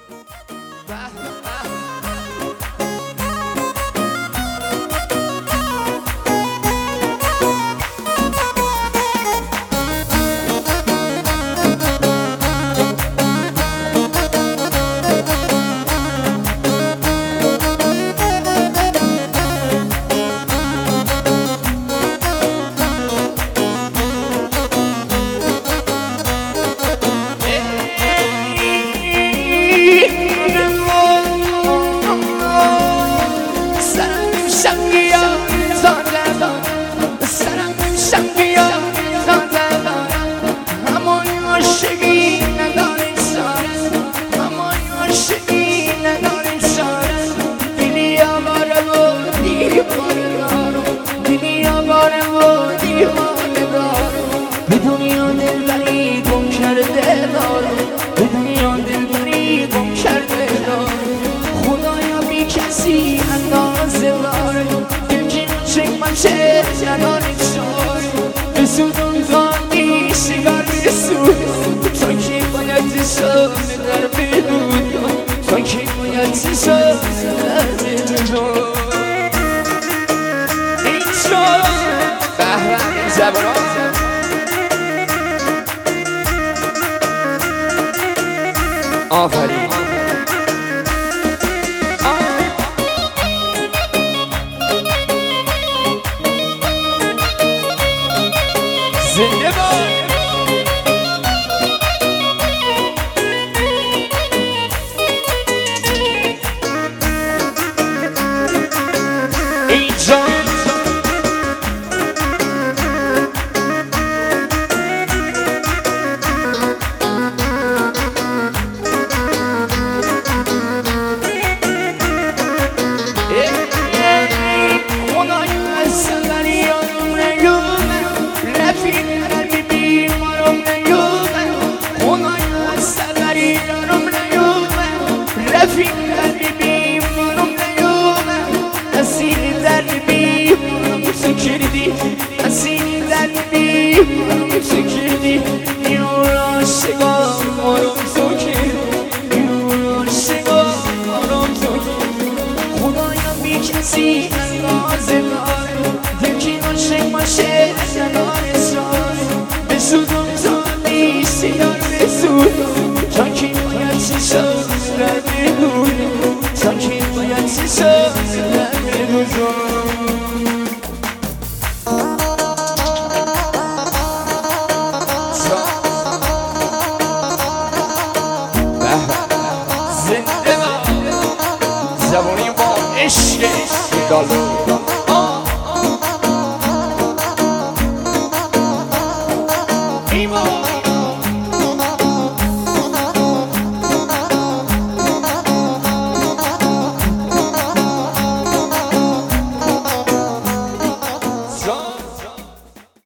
به دنیا دلبری گم کرده دارم، به دنیا دلبری گم کرده دارم. خدایا بی کسی اندازه داره، یکی چشمچه جلال چاره. بسودم تا سیگار بسودم، تا که باید سام در بدودم، تا که باید سام در بدودم. این شد بهرم زبران آفرین. زنده باد ای جان. Asini dalbi, sekirdi, yura şegam, maram sokir, yura şegam, maram sokir. Khudaya bi kesi andaze dar, yeki aşk maşe yanar esrar. Besudum tani sigar besudum, sanki bayat sözler bedudum, sanki bayat sözler bedudum. زبونی با عشق دالو